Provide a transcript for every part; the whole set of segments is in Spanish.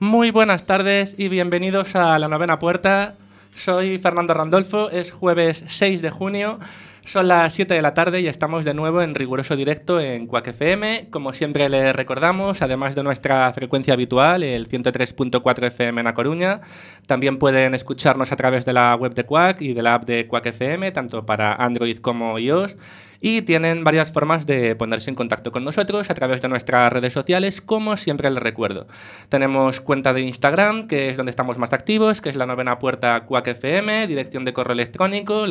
Muy buenas tardes y bienvenidos a La Novena Puerta. Soy Fernando Randolfo, es jueves 6 de junio, son las 7 de la tarde y estamos de nuevo en riguroso directo en Quack FM. Como siempre les recordamos, además de nuestra frecuencia habitual, el 103.4 FM en A Coruña, también pueden escucharnos a través de la web de Quack y de la app de Quack FM, tanto para Android como iOS. Y tienen varias formas de ponerse en contacto con nosotros a través de nuestras redes sociales, como siempre les recuerdo. Tenemos cuenta de Instagram, que es donde estamos más activos, que es La Novena Puerta Quack FM, dirección de correo electrónico,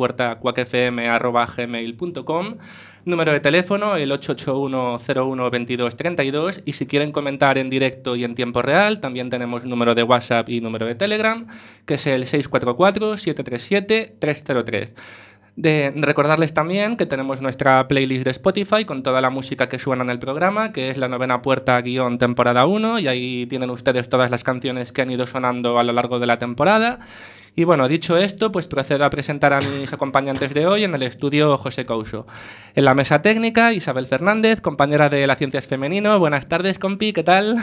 lanovenapuerta@quackfm@gmail.com, número de teléfono, el 881-01-2232, y si quieren comentar en directo y en tiempo real, también tenemos número de WhatsApp y número de Telegram, que es el 644-737-303. De recordarles también que tenemos nuestra playlist de Spotify con toda la música que suena en el programa, que es La Novena Puerta _ temporada 1, y ahí tienen ustedes todas las canciones que han ido sonando a lo largo de la temporada. Y bueno, dicho esto, pues procedo a presentar a mis acompañantes de hoy en el estudio José Couso. En la mesa técnica, Isabel Fernández, compañera de La Ciencia es Femenino. Buenas tardes, compi, ¿qué tal?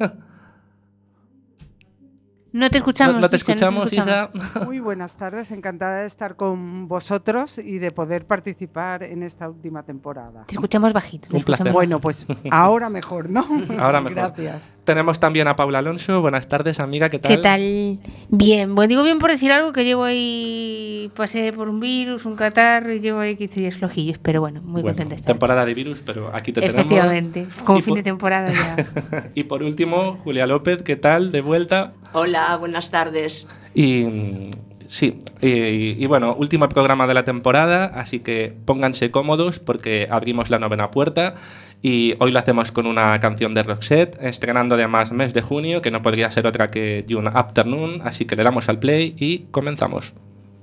No te escuchamos, no te escuchamos, Isa. Muy buenas tardes, encantada de estar con vosotros y de poder participar en esta última temporada. Te escuchamos bajito. Un placer. Bueno, pues ahora mejor, ¿no? Ahora mejor. Gracias. Tenemos también a Paula Alonso. Buenas tardes, amiga, ¿qué tal? ¿Qué tal? Bien, bueno, digo bien por decir algo, que llevo ahí, pasé por un virus, un catarro, y llevo ahí 15 días flojillos, pero bueno, muy contenta de estar. Temporada de virus, pero aquí te tenemos. Efectivamente, como fin de temporada ya. Y por último, Julia López, ¿qué tal? De vuelta. Hola, buenas tardes. Y bueno, último programa de la temporada, así que pónganse cómodos porque abrimos la novena puerta y hoy lo hacemos con una canción de Roxette, estrenando además mes de junio, que no podría ser otra que June Afternoon, así que le damos al play y comenzamos.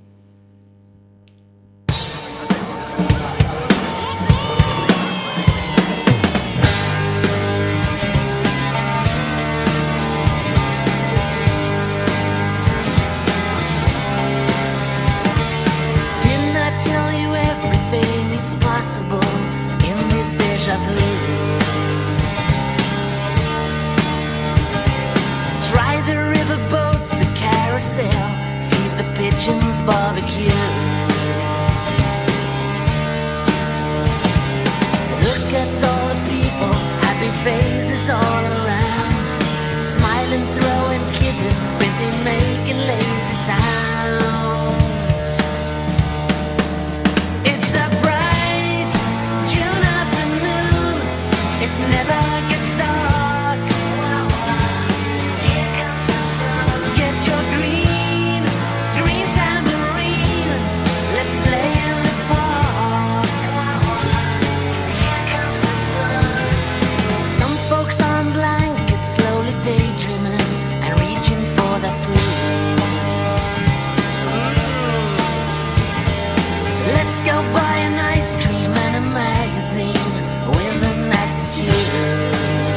Barbecue. Look at all the people, happy faces all around, smiling, throwing kisses, busy making lazy sounds. It's a bright June afternoon, it never gets dark. Here comes the sun. Get your green let's play in the park. Here comes the sun. Some folks on blankets slowly daydreaming and reaching for the food. Let's go buy an ice cream and a magazine with an attitude.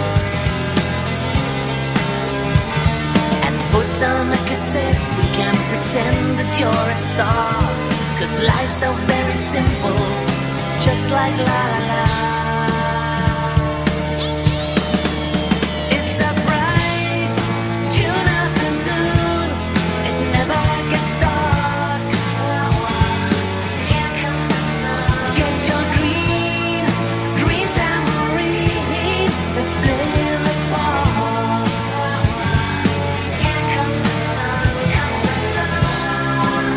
And put on the cassette, we can pretend that you're a star. 'Cause life's so very simple, just like La La La. It's a bright June afternoon, it never gets dark. Here comes the sun. Get your green tambourine, let's play in the park. Here comes the sun, comes the sun.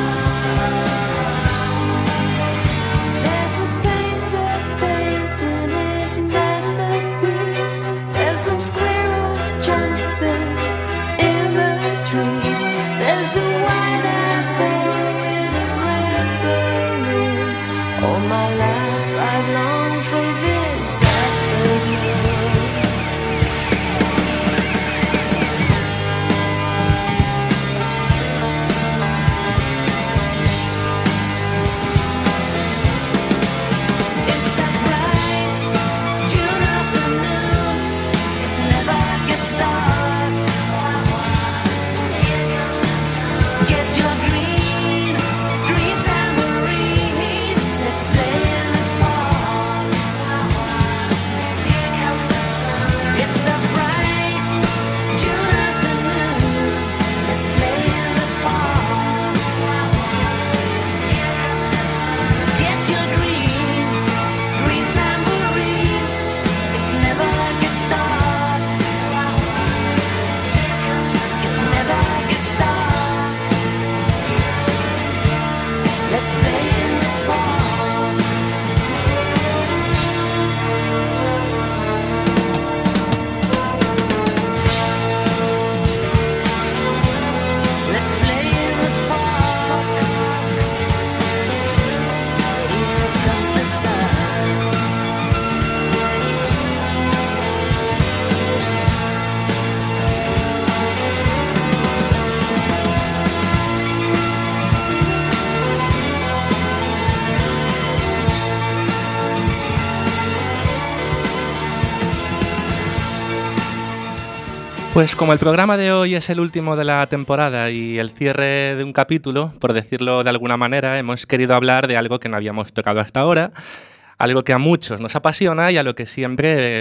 There's a painter painting Pues como el programa de hoy es el último de la temporada y el cierre de un capítulo, por decirlo de alguna manera, hemos querido hablar de algo que no habíamos tocado hasta ahora, algo que a muchos nos apasiona y a lo que siempre,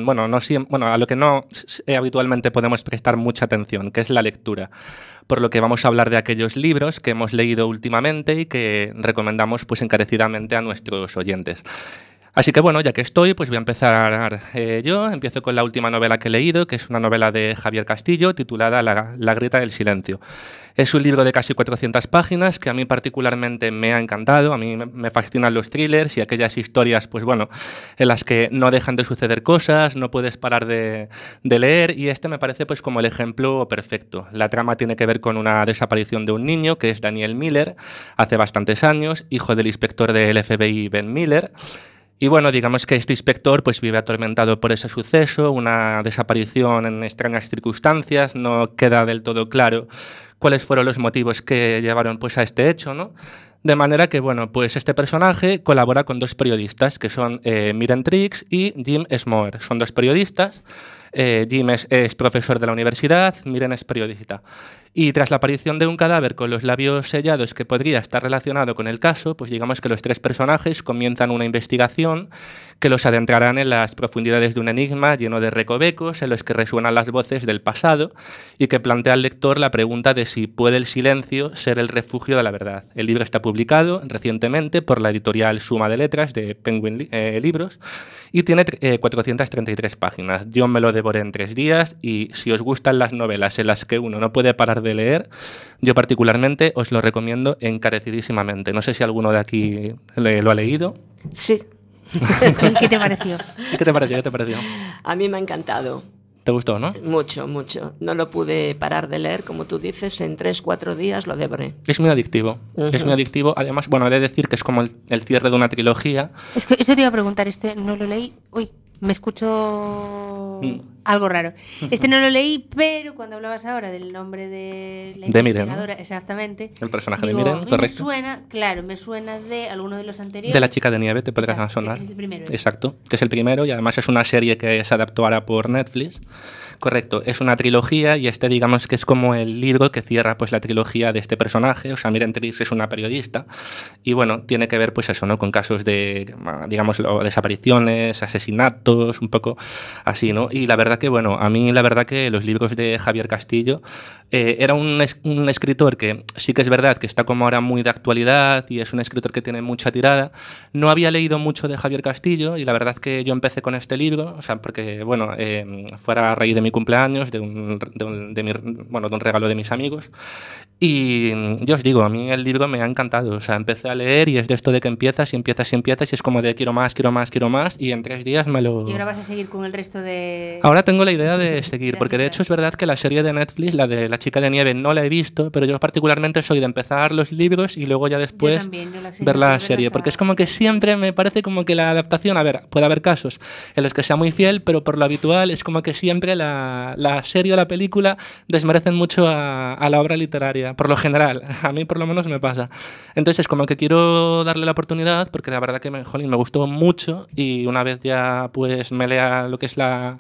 a lo que no habitualmente podemos prestar mucha atención, que es la lectura. Por lo que vamos a hablar de aquellos libros que hemos leído últimamente y que recomendamos pues encarecidamente a nuestros oyentes. Así que bueno, ya que estoy, pues voy a empezar yo. Empiezo con la última novela que he leído, que es una novela de Javier Castillo, titulada La grieta del silencio. Es un libro de casi 400 páginas que a mí particularmente me ha encantado. A mí me fascinan los thrillers y aquellas historias, pues bueno, en las que no dejan de suceder cosas, no puedes parar de leer, y este me parece pues como el ejemplo perfecto. La trama tiene que ver con una desaparición de un niño, que es Daniel Miller, hace bastantes años, hijo del inspector del FBI Ben Miller. Y bueno, digamos que este inspector pues vive atormentado por ese suceso, una desaparición en extrañas circunstancias, no queda del todo claro cuáles fueron los motivos que llevaron pues a este hecho, ¿no? De manera que, bueno, pues este personaje colabora con dos periodistas, que son Miren Triggs y Jim Smoer. Son dos periodistas. Jim es profesor de la universidad, Miren es periodista. Y tras la aparición de un cadáver con los labios sellados que podría estar relacionado con el caso, pues digamos que los tres personajes comienzan una investigación que los adentrarán en las profundidades de un enigma lleno de recovecos en los que resuenan las voces del pasado y que plantea al lector la pregunta de si puede el silencio ser el refugio de la verdad. El libro está publicado recientemente por la editorial Suma de Letras de Penguin Libros y tiene 433 páginas. Yo me lo devoré en 3 días y si os gustan las novelas en las que uno no puede parar de leer, yo particularmente os lo recomiendo encarecidísimamente. No sé si alguno de aquí lo ha leído. Sí. ¿Y qué te pareció? ¿Qué te pareció? A mí me ha encantado. ¿Te gustó, no? Mucho, mucho. No lo pude parar de leer, como tú dices, en 3-4 días lo devoré. Es muy adictivo. Es muy adictivo. Además, bueno, he de decir que es como el cierre de una trilogía. Es que eso te iba a preguntar, no lo leí. Uy, me escucho algo raro. No lo leí, pero cuando hablabas ahora del nombre de la investigadora, Miren, exactamente. El personaje digo, de Miren, correcto. Me suena de alguno de los anteriores. De La chica de nieve, te podrá sonar. Es el primero. Exacto, que es el primero y además es una serie que se adaptó ahora por Netflix. Correcto, es una trilogía y digamos que es como el libro que cierra pues la trilogía de este personaje. O sea, Miren Triggs es una periodista y bueno, tiene que ver pues eso, ¿no? Con casos de, digamos, desapariciones, asesinatos, un poco así, ¿no? Y la verdad que, bueno, a mí la verdad que los libros de Javier Castillo era un escritor que sí que es verdad que está como ahora muy de actualidad y es un escritor que tiene mucha tirada. No había leído mucho de Javier Castillo y la verdad que yo empecé con este libro, o sea, porque, bueno, fuera a raíz de mi cumpleaños, de un regalo de mis amigos. Y yo os digo, a mí el libro me ha encantado. O sea, empecé a leer y es de esto de que empiezas y es como de quiero más y en 3 días me lo... ¿Y ahora vas a seguir con el resto de...? Ahora tengo la idea de seguir, porque de hecho es verdad que la serie de Netflix, la de La chica de nieve, no la he visto, pero yo particularmente soy de empezar los libros y luego ya después ver la serie, porque es como que siempre me parece como que la adaptación, a ver, puede haber casos en los que sea muy fiel, pero por lo habitual es como que siempre la serie o la película desmerecen mucho a la obra literaria, por lo general, a mí por lo menos me pasa. Entonces es como que quiero darle la oportunidad, porque la verdad que me gustó mucho y una vez ya pues me lea lo que es la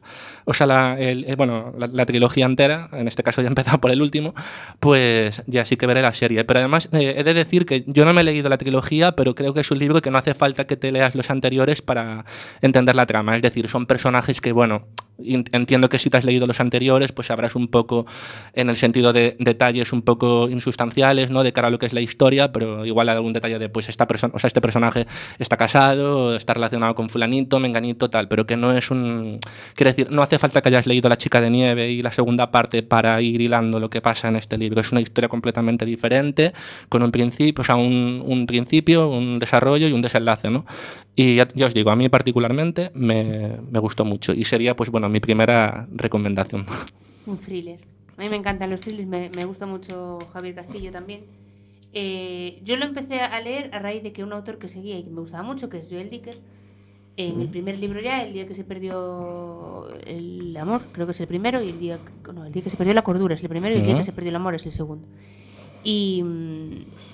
trilogía entera, en este caso ya he empezado por el último, pues ya sí que veré la serie. Pero además he de decir que yo no me he leído la trilogía, pero creo que es un libro que no hace falta que te leas los anteriores para entender la trama. Es decir, son personajes que, bueno, entiendo que si te has leído los anteriores, pues sabrás un poco en el sentido de detalles un poco insustanciales, ¿no? De cara a lo que es la historia, pero igual algún detalle de, pues este personaje está casado, está relacionado con fulanito, menganito, tal, pero que no es quiero decir, no hace falta que hayas leído La chica de nieve y la segunda parte para ir hilando lo que pasa en este libro. Es una historia completamente diferente, con un principio, un principio, un desarrollo y un desenlace, ¿no? Y ya os digo, a mí particularmente me gustó mucho y sería, pues bueno, mi primera recomendación. Un thriller. A mí me encantan los thrillers, me gusta mucho Javier Castillo también. Yo lo empecé a leer a raíz de que un autor que seguía y que me gustaba mucho, que es Joel Dicker, en el primer libro ya, El día que se perdió el amor, creo que es el primero, y el día que se perdió la cordura es el primero, y el día que se perdió el amor es el segundo. Y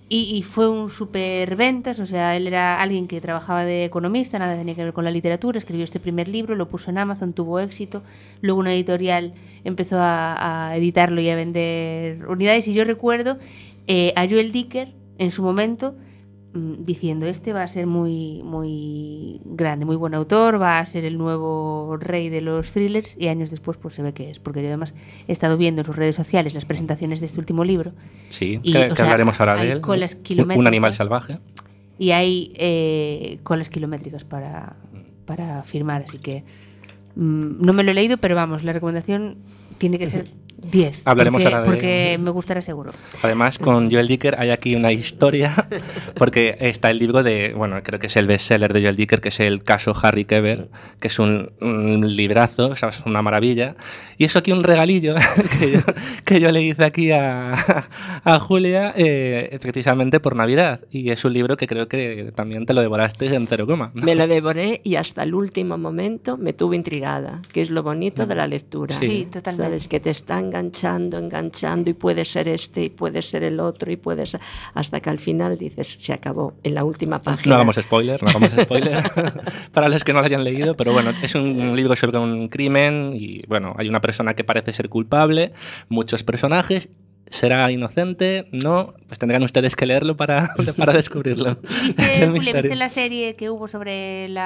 Y fue un súper ventas, o sea, él era alguien que trabajaba de economista, nada tenía que ver con la literatura, escribió este primer libro, lo puso en Amazon, tuvo éxito, luego una editorial empezó a editarlo y a vender unidades, y yo recuerdo a Joel Dicker en su momento diciendo, este va a ser muy, muy grande, muy buen autor, va a ser el nuevo rey de los thrillers, y años después pues se ve que es, porque yo además he estado viendo en sus redes sociales las presentaciones de este último libro. Sí, y, que hablaremos ahora de él. Colas Un kilométricas, animal salvaje. y hay colas kilométricas para firmar, así que no me lo he leído, pero vamos, la recomendación tiene que ser 10. Hablaremos ahora de... porque me gustará seguro. Además, con Joel Dicker hay aquí una historia, porque está el libro de, bueno, creo que es el bestseller de Joel Dicker, que es el caso Harry Keber, que es un librazo, o sea, es una maravilla. Y eso aquí un regalillo que yo le hice aquí a Julia, precisamente por Navidad. Y es un libro que creo que también te lo devoraste en 0, ¿no? Me lo devoré y hasta el último momento me tuve intrigada, que es lo bonito de la lectura. Sí, totalmente. Sabes que te están enganchando y puede ser este y puede ser el otro y puede ser, hasta que al final dices, se acabó en la última página. No hagamos spoiler para los que no lo hayan leído, pero bueno, es un libro sobre un crimen y bueno, hay una persona que parece ser culpable, muchos personajes. ¿Será inocente? No, pues tendrán ustedes que leerlo para descubrirlo. ¿Viste la serie que hubo sobre el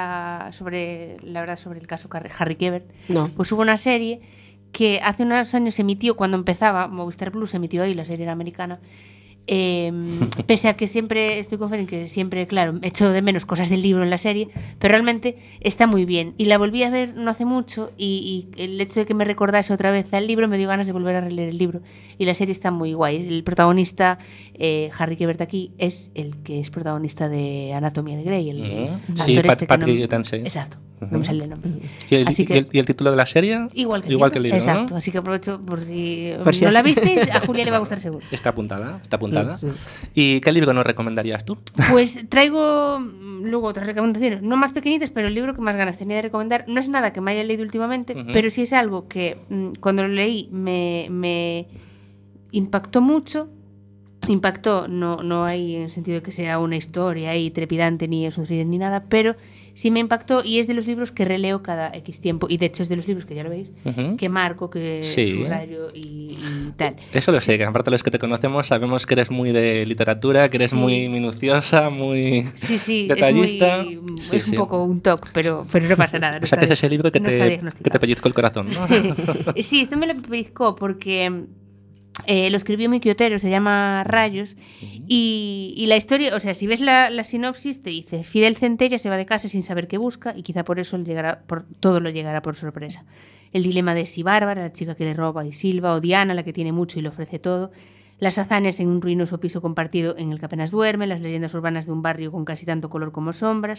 caso Harry Keber? No. Pues hubo una serie que hace unos años se emitió, cuando empezaba, Movistar Plus emitió ahí, la serie era americana, pese a que siempre estoy con Fer en que siempre, claro, echo de menos cosas del libro en la serie, pero realmente está muy bien. Y la volví a ver no hace mucho y el hecho de que me recordase otra vez al libro me dio ganas de volver a releer el libro. Y la serie está muy guay. El protagonista, Harry Keber aquí, es el que es protagonista de Anatomía de Grey. El actor Patrick Dempsey. Exacto, no me sale el nombre. ¿Y el título de la serie? Igual que el libro. ¿no? Exacto, así que aprovecho por si no la visteis, a Julia le va a gustar seguro. Está apuntada. Sí. ¿Y qué libro nos recomendarías tú? Pues traigo luego otras recomendaciones, no más pequeñitas, pero el libro que más ganas tenía de recomendar no es nada que me haya leído últimamente, pero sí es algo que cuando lo leí me impactó mucho. Impactó, no hay en el sentido de que sea una historia ahí trepidante ni thriller ni nada, pero sí me impactó y es de los libros que releo cada X tiempo, y de hecho es de los libros que ya lo veis, que marco, que subrayo y tal. Eso lo sé, que aparte de los que te conocemos sabemos que eres muy de literatura, que eres muy minuciosa, muy detallista. Es un poco un toque, pero no pasa nada. O sea, que es ese libro que te pellizcó el corazón, ¿no? Sí, esto me lo pellizcó porque lo escribió Miki Otero, se llama Rayos, y la historia, o sea, si ves la sinopsis te dice: Fidel Centella se va de casa sin saber qué busca y quizá por eso todo lo llegará por sorpresa. El dilema de si Bárbara, la chica que le roba y silba, o Diana, la que tiene mucho y le ofrece todo, las hazañas en un ruinoso piso compartido en el que apenas duerme, las leyendas urbanas de un barrio con casi tanto color como sombras.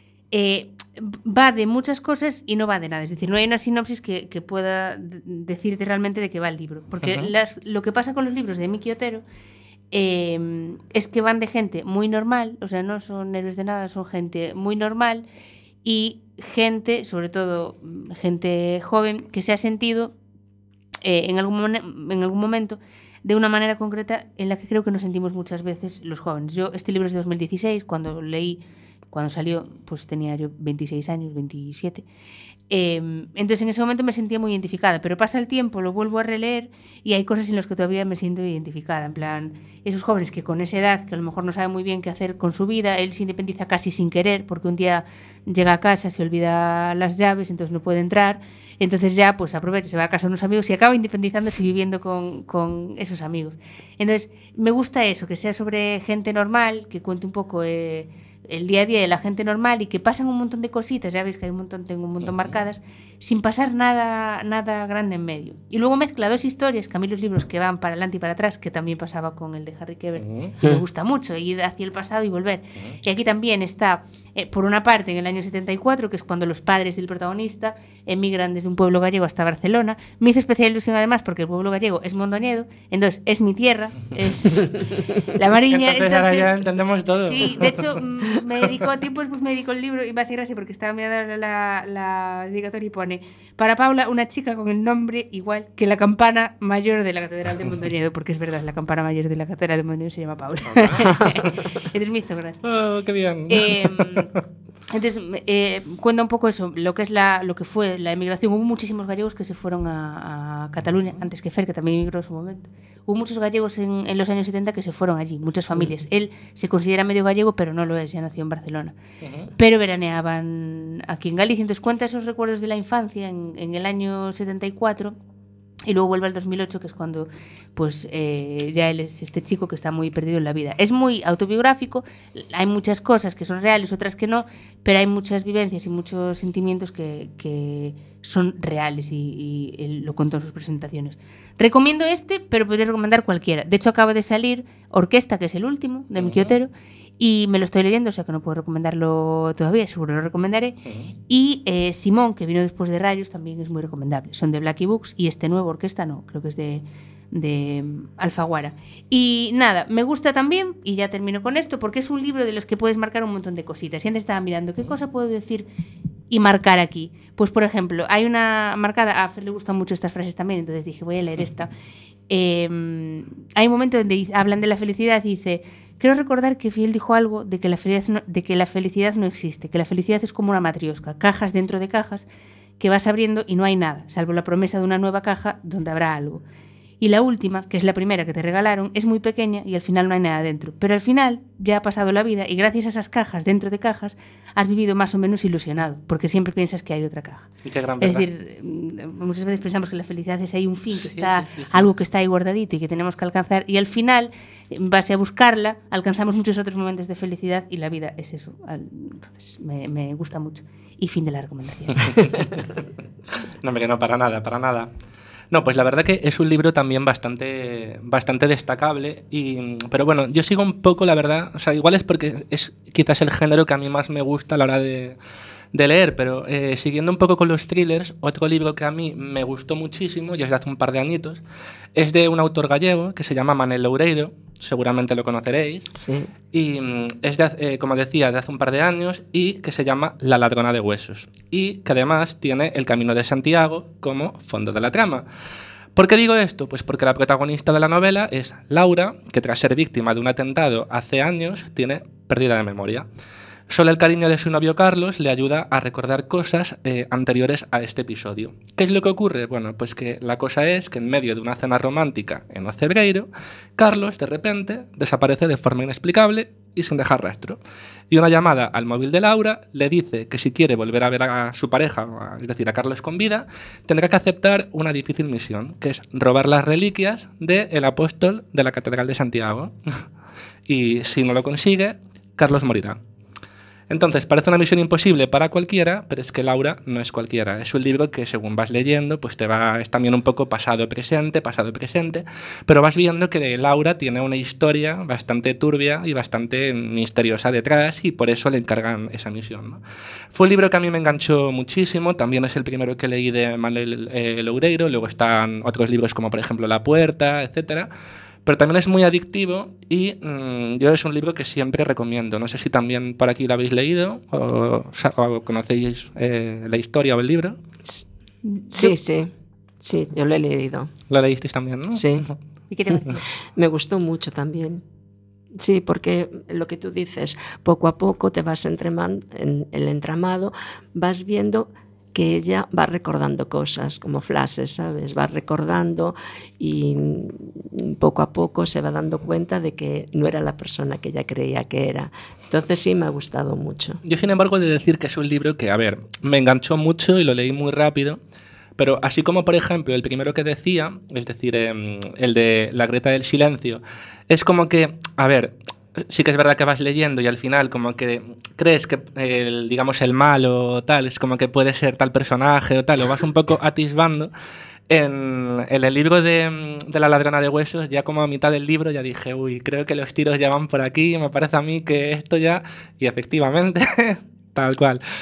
Va de muchas cosas y no va de nada, es decir, no hay una sinopsis que pueda decirte realmente de qué va el libro, porque lo que pasa con los libros de Miki Otero es que van de gente muy normal, o sea, no son héroes de nada, son gente muy normal y gente, sobre todo gente joven, que se ha sentido en algún momento de una manera concreta en la que creo que nos sentimos muchas veces los jóvenes. Este libro es de 2016, cuando salió, pues tenía yo 26 años, 27. Entonces en ese momento me sentía muy identificada, pero pasa el tiempo, lo vuelvo a releer y hay cosas en las que todavía me siento identificada. En plan, esos jóvenes que con esa edad, que a lo mejor no saben muy bien qué hacer con su vida, él se independiza casi sin querer, porque un día llega a casa, se olvida las llaves, entonces no puede entrar. Entonces ya pues aprovecha, se va a casa de unos amigos y acaba independizándose y viviendo con esos amigos. Entonces me gusta eso, que sea sobre gente normal, que cuente un poco el día a día de la gente normal y que pasan un montón de cositas, ya veis que tengo un montón marcadas, sin pasar nada grande en medio. Y luego mezcla dos historias, que a mí los libros que van para adelante y para atrás, que también pasaba con el de Harry Keber, me gusta mucho, ir hacia el pasado y volver. Y aquí también está, por una parte, en el año 74, que es cuando los padres del protagonista emigran desde un pueblo gallego hasta Barcelona. Me hizo especial ilusión además porque el pueblo gallego es Mondoñedo, entonces es mi tierra, es la Mariña. Entonces ahora ya entendemos todo. Sí, de hecho me dedicó tiempo después me dedicó el libro y me hace gracia porque estaba mirando la dedicatoria y pone: para Paula, una chica con el nombre igual que la campana mayor de la Catedral de Mondoñedo, porque es verdad, la campana mayor de la Catedral de Mondoñedo se llama Paula. Entonces me hizo gracia. Oh, qué bien. Entonces, cuenta un poco eso, lo que fue la emigración. Hubo muchísimos gallegos que se fueron a Cataluña, antes que Fer, que también emigró en su momento. Hubo muchos gallegos en los años 70 que se fueron allí, muchas familias. Él se considera medio gallego, pero no lo es, ya nació en Barcelona. Pero veraneaban aquí en Galicia. Entonces cuenta esos recuerdos de la infancia en el año 74. Y luego vuelve al 2008, que es cuando pues ya él es este chico que está muy perdido en la vida. Es muy autobiográfico, hay muchas cosas que son reales, otras que no, pero hay muchas vivencias y muchos sentimientos que son reales y él lo contó en sus presentaciones. Recomiendo este, pero podría recomendar cualquiera. De hecho, acaba de salir Orquesta, que es el último, de Miki Otero, y me lo estoy leyendo, o sea que no puedo recomendarlo todavía, seguro lo recomendaré. Y Simón, que vino después de Rayos, también es muy recomendable. Son de Blackie Books, y este nuevo Orquesta no, creo que es de Alfaguara. Y nada, me gusta también, y ya termino con esto, porque es un libro de los que puedes marcar un montón de cositas. Y antes estaba mirando, ¿qué cosa puedo decir y marcar aquí? Pues por ejemplo, hay una marcada, a Fer le gustan mucho estas frases también, entonces dije, voy a leer esta. Hay un momento donde hablan de la felicidad y dice: quiero recordar que Fiel dijo algo de que la felicidad no existe, que la felicidad es como una matriosca, cajas dentro de cajas que vas abriendo y no hay nada, salvo la promesa de una nueva caja donde habrá algo. Y la última, que es la primera que te regalaron, es muy pequeña y al final no hay nada dentro. Pero al final ya ha pasado la vida y gracias a esas cajas dentro de cajas has vivido más o menos ilusionado, porque siempre piensas que hay otra caja. Y qué gran Es verdad. decir, muchas veces pensamos que la felicidad es ahí un fin, que está algo que está ahí guardadito y que tenemos que alcanzar, y al final, en base a buscarla, alcanzamos muchos otros momentos de felicidad y la vida es eso. Entonces, me gusta mucho. Y fin de la recomendación. No, hombre, que no, para nada, para nada. No, pues la verdad que es un libro también bastante destacable, pero bueno, yo sigo un poco, la verdad, o sea, igual es porque es quizás el género que a mí más me gusta a la hora de leer, pero siguiendo un poco con los thrillers, otro libro que a mí me gustó muchísimo, y es de hace un par de añitos, es de un autor gallego que se llama Manel Loureiro, seguramente lo conoceréis, Sí. y es, como decía, de hace un par de años, y que se llama La ladrona de huesos, y que además tiene El Camino de Santiago como fondo de la trama. ¿Por qué digo esto? Pues porque la protagonista de la novela es Laura, que tras ser víctima de un atentado hace años tiene pérdida de memoria. Solo el cariño de su novio Carlos le ayuda a recordar cosas anteriores a este episodio. ¿Qué es lo que ocurre? Bueno, pues que la cosa es que en medio de una cena romántica en Ocebreiro, Carlos de repente desaparece de forma inexplicable y sin dejar rastro. Y una llamada al móvil de Laura le dice que si quiere volver a ver a su pareja, es decir, a Carlos con vida, tendrá que aceptar una difícil misión, que es robar las reliquias del apóstol de la Catedral de Santiago. Y si no lo consigue, Carlos morirá. Entonces, parece una misión imposible para cualquiera, pero es que Laura no es cualquiera. Es un libro que, según vas leyendo, pues es también un poco pasado-presente, pero vas viendo que Laura tiene una historia bastante turbia y bastante misteriosa detrás, y por eso le encargan esa misión, ¿no? Fue un libro que a mí me enganchó muchísimo, también es el primero que leí de Manel Loureiro, luego están otros libros como, por ejemplo, La Puerta, etcétera. Pero también es muy adictivo y yo es un libro que siempre recomiendo. No sé si también por aquí lo habéis leído o conocéis la historia o el libro. Sí, yo lo he leído. Lo leísteis también, ¿no? Sí. ¿Y qué te pareció? Me gustó mucho también. Sí, porque lo que tú dices, poco a poco te vas en el entramado, vas viendo que ella va recordando cosas como flashes, ¿sabes? Va recordando y poco a poco se va dando cuenta de que no era la persona que ella creía que era. Entonces sí me ha gustado mucho. Yo, sin embargo, he de decir que es un libro que, a ver, me enganchó mucho y lo leí muy rápido, pero así como, por ejemplo, el primero que decía, es decir, el de La Grieta del Silencio, es como que, a ver, sí que es verdad que vas leyendo y al final como que crees que digamos el malo tal es como que puede ser tal personaje o tal, lo vas un poco atisbando. En el libro de La ladrona de huesos, ya como a mitad del libro ya dije, uy, creo que los tiros ya van por aquí, me parece a mí que esto ya, y efectivamente tal cual.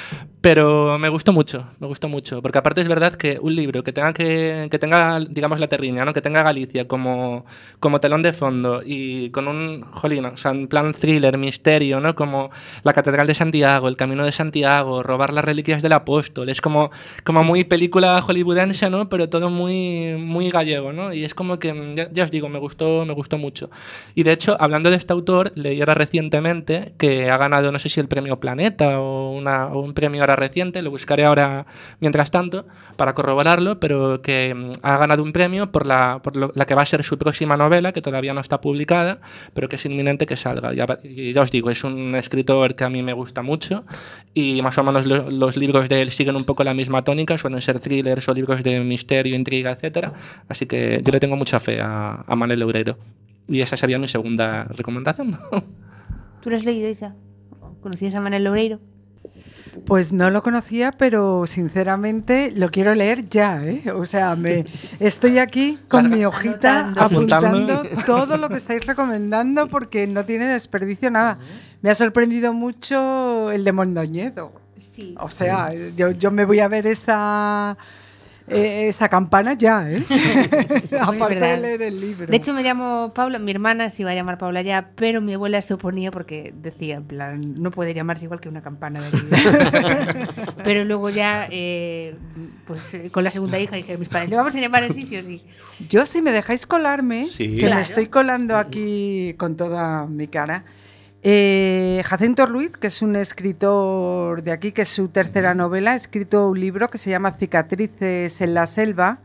Pero me gustó mucho, porque aparte es verdad que un libro que tenga digamos, la terriña, ¿no? Que tenga Galicia como telón de fondo y con un, jolín, o sea, en plan thriller, misterio, ¿no? Como la Catedral de Santiago, el Camino de Santiago, robar las reliquias del apóstol, es como muy película hollywoodense, ¿no? Pero todo muy gallego, ¿no? Y es como que, ya os digo, me gustó mucho. Y de hecho, hablando de este autor, leí ahora recientemente que ha ganado, no sé si el premio Planeta o un premio ahora reciente, lo buscaré ahora mientras tanto para corroborarlo, pero que ha ganado un premio por la que va a ser su próxima novela, que todavía no está publicada, pero que es inminente que salga. Y ya os digo, es un escritor que a mí me gusta mucho y más o menos los libros de él siguen un poco la misma tónica, suelen ser thrillers o libros de misterio, intriga, etcétera. Así que yo le tengo mucha fe a Manel Loureiro. Y esa sería mi segunda recomendación. ¿Tú lo has leído, Isa? ¿Conocías a Manel Loureiro? Pues no lo conocía, pero sinceramente lo quiero leer ya, ¿eh? O sea, estoy aquí con mi hojita apuntando todo lo que estáis recomendando porque no tiene desperdicio nada. Me ha sorprendido mucho el de Mondoñedo. Sí. O sea, yo me voy a ver esa campana ya, ¿eh? Aparte de leer el libro. De hecho, me llamo Paula, mi hermana se iba a llamar Paula ya, pero mi abuela se oponía porque decía, en plan, no puede llamarse igual que una campana de libro. Pero luego ya, con la segunda hija dije a mis padres, ¿le vamos a llamar así, sí o sí? Yo, si me dejáis colarme, sí, que claro. me estoy colando aquí con toda mi cara. Jacinto Ruiz, que es un escritor de aquí, que es su tercera novela, ha escrito un libro que se llama Cicatrices en la selva,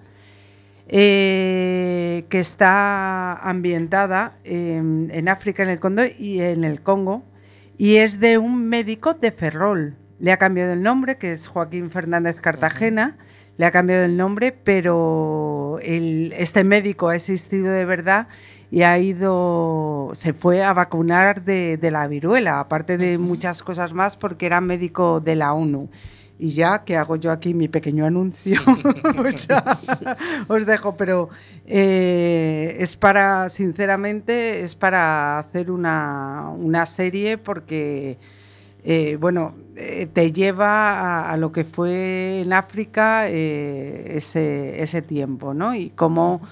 que está ambientada en África, en el Congo, y es de un médico de Ferrol. Le ha cambiado el nombre, que es Joaquín Fernández Cartagena, le ha cambiado el nombre, pero este médico ha existido de verdad y se fue a vacunar de la viruela, aparte de muchas cosas más, porque era médico de la ONU. Y ya que hago yo aquí mi pequeño anuncio, o sea, os dejo, pero sinceramente, es para hacer una serie porque, te lleva a lo que fue en África ese tiempo, ¿no? Y cómo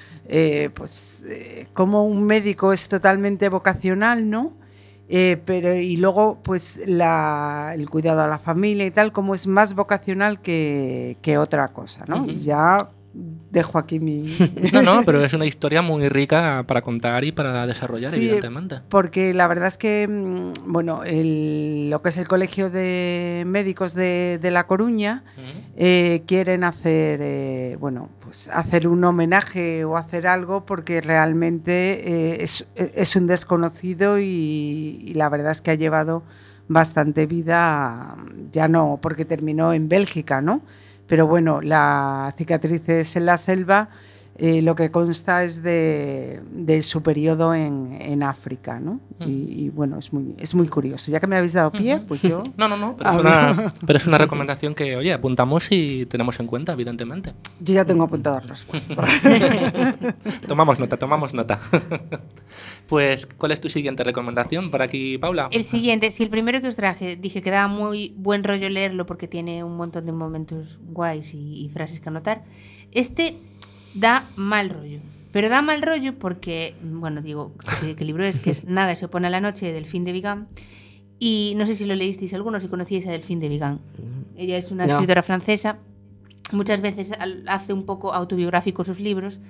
como un médico es totalmente vocacional, ¿no? Y luego pues el cuidado a la familia y tal, como es más vocacional que otra cosa, ¿no? Uh-huh. Y ya dejo aquí mi... No, pero es una historia muy rica para contar y para desarrollar, sí, evidentemente. Porque la verdad es que, lo que es el Colegio de Médicos de La Coruña, quieren hacer, hacer un homenaje o hacer algo porque realmente es un desconocido y la verdad es que ha llevado bastante vida, ya no porque terminó en Bélgica, ¿no? Pero bueno, la Cicatrices en la selva, lo que consta es de su periodo en África, ¿no? Y bueno, es muy curioso. Ya que me habéis dado pie, pues yo... No, pero es una recomendación que, oye, apuntamos y tenemos en cuenta, evidentemente. Yo ya tengo apuntadas respuestas. Tomamos nota. Pues, ¿cuál es tu siguiente recomendación por aquí, Paula? El siguiente, si el primero que os traje dije que daba muy buen rollo leerlo porque tiene un montón de momentos guays y frases que anotar, este da mal rollo. Pero da mal rollo porque, digo, ¿qué libro es? Que es Nada se opone a la noche, de Delphine de Vigan. Y no sé si lo leísteis algunos, si conocíais a Delphine de Vigan. Ella es una escritora francesa. Muchas veces hace un poco autobiográfico sus libros.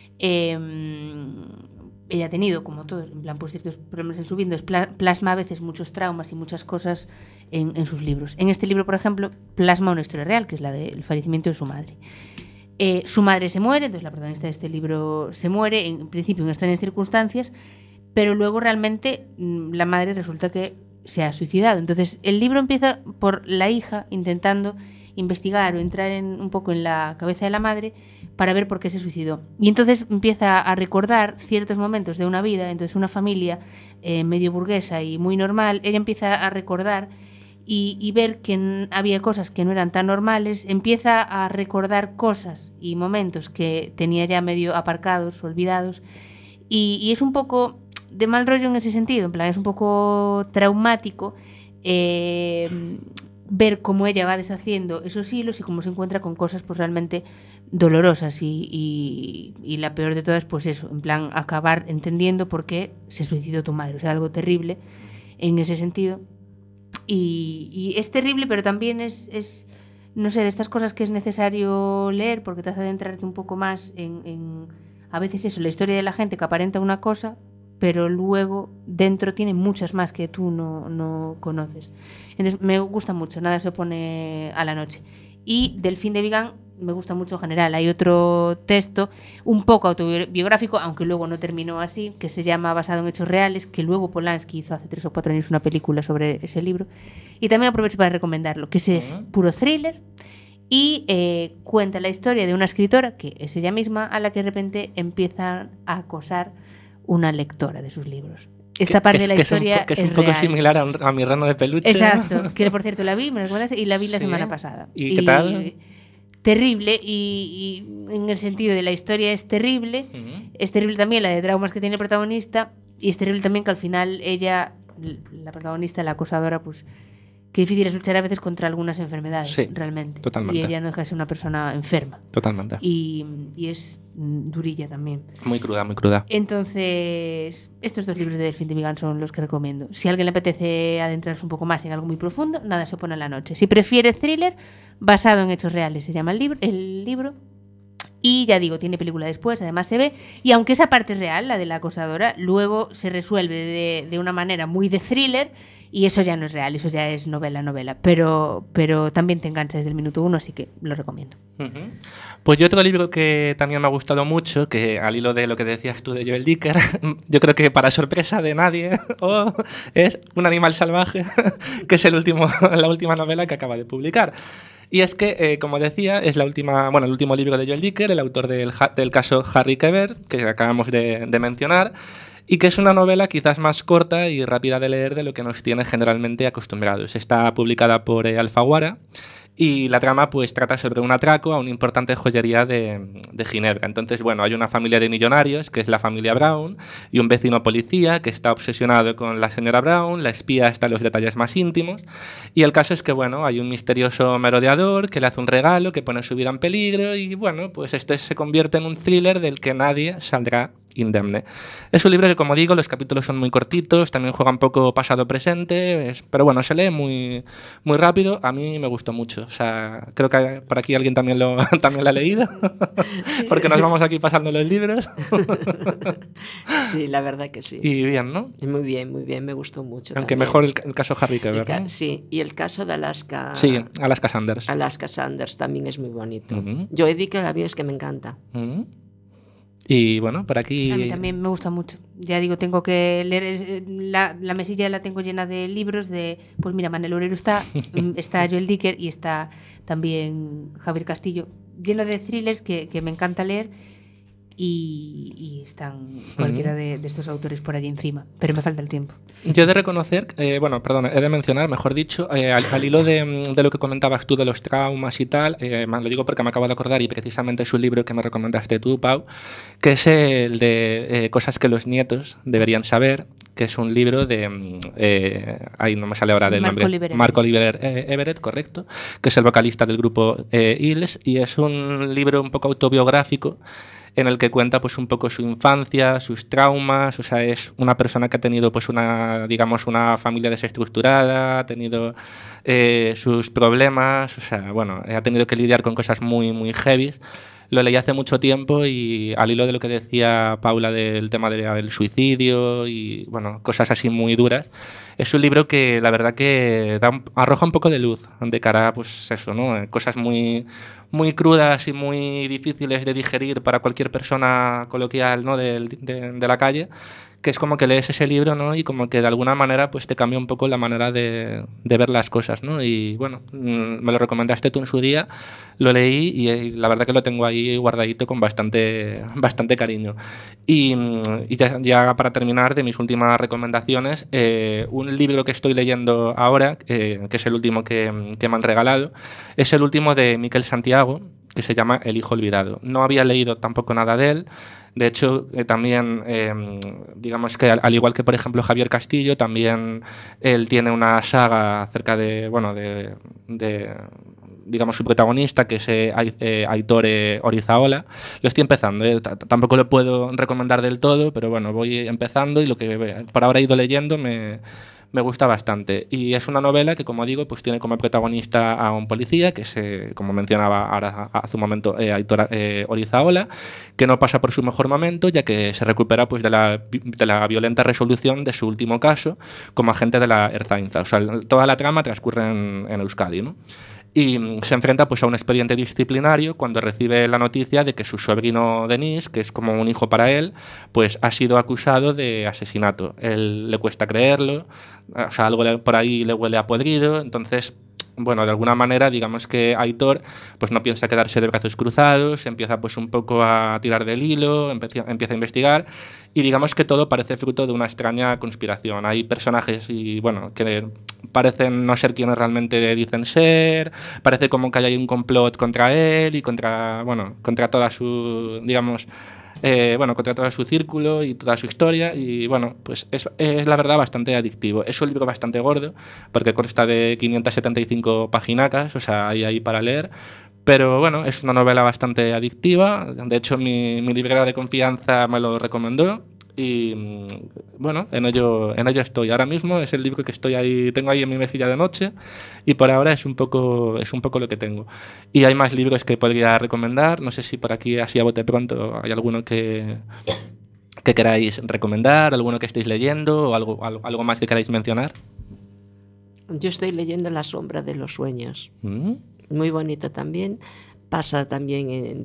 Ella ha tenido, como todos, en plan, pues ciertos problemas en su vida, plasma a veces muchos traumas y muchas cosas en sus libros. En este libro, por ejemplo, plasma una historia real, que es la del fallecimiento de su madre. Su madre se muere, entonces la protagonista de este libro se muere, en principio en extrañas circunstancias, pero luego realmente la madre resulta que se ha suicidado. Entonces el libro empieza por la hija intentando investigar o entrar un poco en la cabeza de la madre para ver por qué se suicidó. Y entonces empieza a recordar ciertos momentos de una vida, entonces una familia medio burguesa y muy normal, ella empieza a recordar y ver que había cosas que no eran tan normales, empieza a recordar cosas y momentos que tenía ya medio aparcados, olvidados, y es un poco de mal rollo en ese sentido, en plan es un poco traumático, ver cómo ella va deshaciendo esos hilos y cómo se encuentra con cosas pues realmente dolorosas y la peor de todas pues eso, en plan acabar entendiendo por qué se suicidó tu madre, o sea, algo terrible en ese sentido y es terrible pero también es no sé, de estas cosas que es necesario leer porque te hace adentrarte un poco más en a veces eso, la historia de la gente que aparenta una cosa pero luego dentro tiene muchas más que tú no conoces. Entonces me gusta mucho, nada se opone a la noche. Y del fin de Vigan me gusta mucho en general. Hay otro texto un poco autobiográfico, aunque luego no terminó así, que se llama Basado en hechos reales, que luego Polanski hizo hace 3 o 4 años una película sobre ese libro. Y también aprovecho para recomendarlo, que ese es puro thriller y cuenta la historia de una escritora, que es ella misma, a la que de repente empieza a acosar una lectora de sus libros. Esta parte de la historia es un poco real. similar a mi reno de peluche. Exacto, que por cierto la vi, me la recomendaste, y la vi la semana pasada. ¿Y qué tal? Terrible, y en el sentido de la historia es terrible. Es terrible también la de traumas que tiene el protagonista, y es terrible también que al final ella, la protagonista, la acosadora, pues qué difícil es luchar a veces contra algunas enfermedades, sí, realmente. Totalmente. Y ella no deja de ser una persona enferma. Totalmente. Y es durilla también. Muy cruda, muy cruda. Entonces, estos 2 libros de Delfín de Vigan son los que recomiendo. Si a alguien le apetece adentrarse un poco más en algo muy profundo, nada se opone en la noche. Si prefiere thriller, basado en hechos reales, se llama el libro. Y ya digo, tiene película después, además se ve. Y aunque esa parte es real, la de la acosadora, luego se resuelve de una manera muy de thriller. Y eso ya no es real, eso ya es novela. Pero también te engancha desde el minuto 1, así que lo recomiendo. Pues yo otro libro que también me ha gustado mucho, que al hilo de lo que decías tú de Joel Dicker, yo creo que para sorpresa de nadie, es Un animal salvaje, que es la última novela que acaba de publicar. Y es que, como decía, es el último libro de Joel Dicker, el autor del caso Harry Quebert, que acabamos de mencionar, y que es una novela quizás más corta y rápida de leer de lo que nos tiene generalmente acostumbrados. Está publicada por Alfaguara y la trama pues trata sobre un atraco a una importante joyería de Ginebra. Entonces, bueno, hay una familia de millonarios, que es la familia Brown, y un vecino policía que está obsesionado con la señora Brown, la espía hasta los detalles más íntimos, y el caso es que, bueno, hay un misterioso merodeador que le hace un regalo, que pone su vida en peligro, y bueno, pues esto se convierte en un thriller del que nadie saldrá indemne. Es un libro que, como digo, los capítulos son muy cortitos, también juega un poco pasado-presente, pero bueno, se lee muy, muy rápido. A mí me gustó mucho. O sea, creo que por aquí alguien también lo ha leído, sí. Porque nos vamos aquí pasando los libros. Sí, la verdad que sí. Y bien, ¿no? Muy bien, me gustó mucho. Aunque también. mejor el caso Harry Quebert, ¿no? Sí, y el caso de Alaska. Sí, Alaska Sanders. Alaska Sanders también es muy bonito. Uh-huh. Yo he dicho que la vi, es que me encanta. Uh-huh. Y bueno, por aquí... A mí también me gusta mucho. Ya digo, tengo que leer... La mesilla la tengo llena de libros de... Pues mira, Manuel Obrero está Joel Dicker y está también Javier Castillo. Lleno de thrillers que me encanta leer y están cualquiera de estos autores por allí encima. Pero me falta el tiempo. Yo he de reconocer... he de mencionar, mejor dicho, al hilo de lo que comentabas tú de los traumas y tal, lo digo porque me acabo de acordar y precisamente es un libro que me recomendaste tú, Pau, que es el de Cosas que los nietos deberían saber, que es un libro de... ahí no me sale ahora del nombre. Mark Oliver Everett, correcto, que es el vocalista del grupo Hills, y es un libro un poco autobiográfico en el que cuenta pues un poco su infancia, sus traumas. O sea, es una persona que ha tenido pues una familia desestructurada, ha tenido sus problemas, o sea, bueno, ha tenido que lidiar con cosas muy, muy heavy. Lo leí hace mucho tiempo y al hilo de lo que decía Paula del tema del suicidio y bueno, cosas así muy duras, es un libro que la verdad que arroja un poco de luz de cara a pues eso, ¿no? Cosas muy, muy crudas y muy difíciles de digerir para cualquier persona coloquial, ¿no? de la calle, que es como que lees ese libro, ¿no? Y como que de alguna manera pues te cambia un poco la manera de ver las cosas, ¿no? Y bueno, me lo recomendaste tú en su día, lo leí y la verdad que lo tengo ahí guardadito con bastante cariño. Y ya para terminar, de mis últimas recomendaciones, un libro que estoy leyendo ahora, que es el último que me han regalado, es el último de Miquel Santiago, que se llama El hijo olvidado. No había leído tampoco nada de él. De hecho, también, digamos que al igual que, por ejemplo, Javier Castillo, también él tiene una saga acerca de, bueno, digamos, su protagonista, que es Aitor Orizaola. Lo estoy empezando, tampoco lo puedo recomendar del todo, pero bueno, voy empezando y lo que por ahora he ido leyendo me gusta bastante. Y es una novela que, como digo, pues tiene como protagonista a un policía, que es, como mencionaba ahora hace un momento, Aitor Orizaola, que no pasa por su mejor momento, ya que se recupera pues de la violenta resolución de su último caso como agente de la Ertzaintza. O sea, toda la trama transcurre en Euskadi, ¿no? Y se enfrenta pues a un expediente disciplinario cuando recibe la noticia de que su sobrino Denis, que es como un hijo para él, pues ha sido acusado de asesinato. Él le cuesta creerlo, o sea, algo por ahí le huele a podrido, entonces, bueno, de alguna manera, digamos que Aitor pues no piensa quedarse de brazos cruzados, empieza pues un poco a tirar del hilo, empieza a investigar, y digamos que todo parece fruto de una extraña conspiración. Hay personajes y, bueno, que parecen no ser quienes realmente dicen ser, parece como que hay un complot contra él y contra toda su, digamos, contra todo su círculo y toda su historia, y bueno, pues es la verdad bastante adictivo. Es un libro bastante gordo, porque consta de 575 paginacas, o sea, hay ahí para leer, pero bueno, es una novela bastante adictiva. De hecho, mi librera de confianza me lo recomendó. Y bueno, en ello estoy. Ahora mismo es el libro que tengo ahí en mi mesilla de noche, y por ahora es un poco lo que tengo. Y hay más libros que podría recomendar. No sé si por aquí, así a bote pronto, hay alguno que queráis recomendar, alguno que estéis leyendo o algo más que queráis mencionar. Yo estoy leyendo La sombra de los sueños. Muy bonito también. Pasa también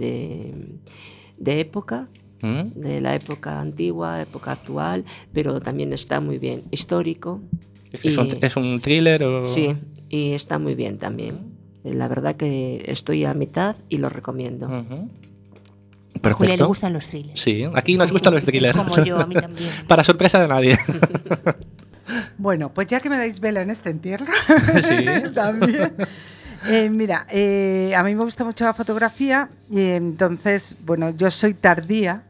de época. De la época antigua, época actual, pero también está muy bien. Histórico. ¿Es un thriller o...? Sí, y está muy bien también. La verdad que estoy a mitad y lo recomiendo. Perfecto. A Julia le gustan los thrillers. Sí, aquí nos gustan los thrillers. Es como yo, a mí también. Para sorpresa de nadie. Bueno, pues ya que me dais vela en este entierro, Sí. también... Mira, a mí me gusta mucho la fotografía y entonces, bueno, yo soy tardía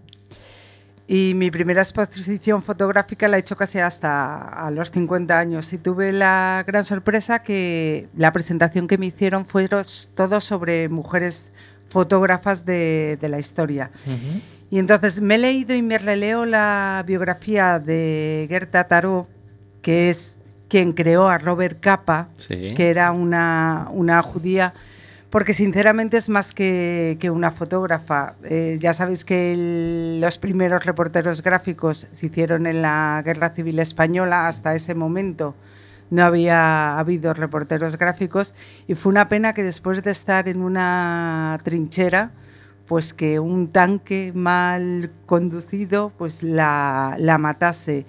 y mi primera exposición fotográfica la he hecho casi hasta a los 50 años, y tuve la gran sorpresa que la presentación que me hicieron fue todo sobre mujeres fotógrafas de la historia. Y entonces me he leído y me releo la biografía de Gerta Taro, que es quien creó a Robert Capa, Sí. que era una judía, porque sinceramente es más que una fotógrafa. Ya sabéis que los primeros reporteros gráficos se hicieron en la Guerra Civil Española. Hasta ese momento no había habido reporteros gráficos, y fue una pena que después de estar en una trinchera, pues que un tanque mal conducido pues la matase.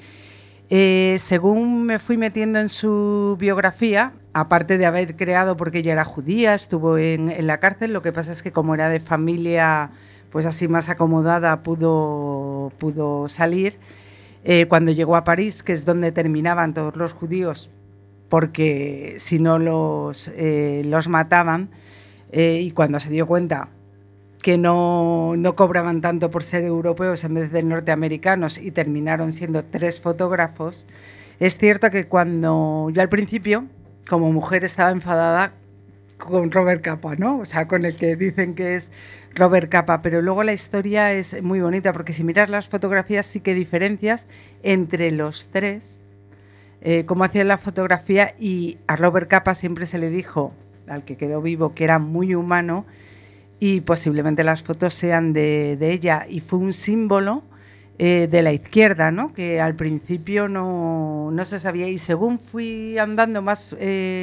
Según me fui metiendo en su biografía, aparte de haber creado, porque ella era judía, estuvo en la cárcel, lo que pasa es que como era de familia pues así más acomodada, pudo salir. Cuando llegó a París, que es donde terminaban todos los judíos, porque si no los mataban, y cuando se dio cuenta que no cobraban tanto por ser europeos en vez de norteamericanos, y terminaron siendo 3 fotógrafos. Es cierto que cuando yo al principio, como mujer, estaba enfadada con Robert Capa, ¿no? O sea, con el que dicen que es Robert Capa, pero luego la historia es muy bonita, porque si miras las fotografías sí que diferencias entre los 3, cómo hacían la fotografía, y a Robert Capa siempre se le dijo, al que quedó vivo, que era muy humano, y posiblemente las fotos sean de ella, y fue un símbolo de la izquierda, ¿no? Que al principio no se sabía, y según fui andando más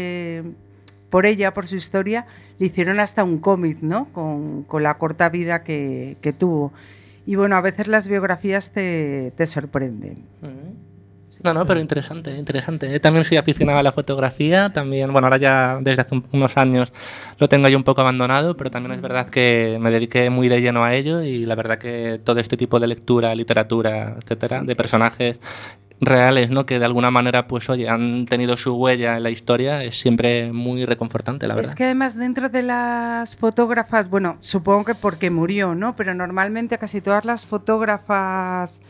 por ella, por su historia, le hicieron hasta un cómic, ¿no? Con la corta vida que tuvo. Y bueno, a veces las biografías te sorprenden. No, pero interesante, interesante. También soy aficionado a la fotografía, también, bueno, ahora ya desde hace unos años lo tengo yo un poco abandonado, pero también es verdad que me dediqué muy de lleno a ello, y la verdad que todo este tipo de lectura, literatura, etcétera, de personajes, reales, ¿no? Que de alguna manera, pues oye, han tenido su huella en la historia, es siempre muy reconfortante, la verdad. Es que además dentro de las fotógrafas, bueno, supongo que porque murió, ¿no? Pero normalmente casi todas las fotógrafas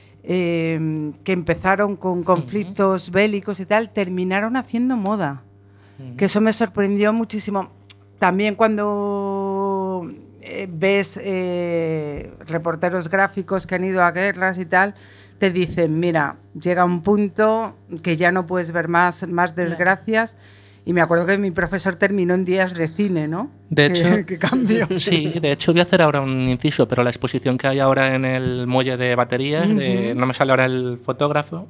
que empezaron con conflictos bélicos y tal, terminaron haciendo moda. Que eso me sorprendió muchísimo. También cuando ves reporteros gráficos que han ido a guerras y tal, te dicen, mira, llega un punto que ya no puedes ver más desgracias. Y me acuerdo que mi profesor terminó en días de cine, ¿no? De hecho, ¿Qué cambio? Sí, de hecho voy a hacer ahora un inciso, pero la exposición que hay ahora en el muelle de baterías, no me sale ahora el fotógrafo,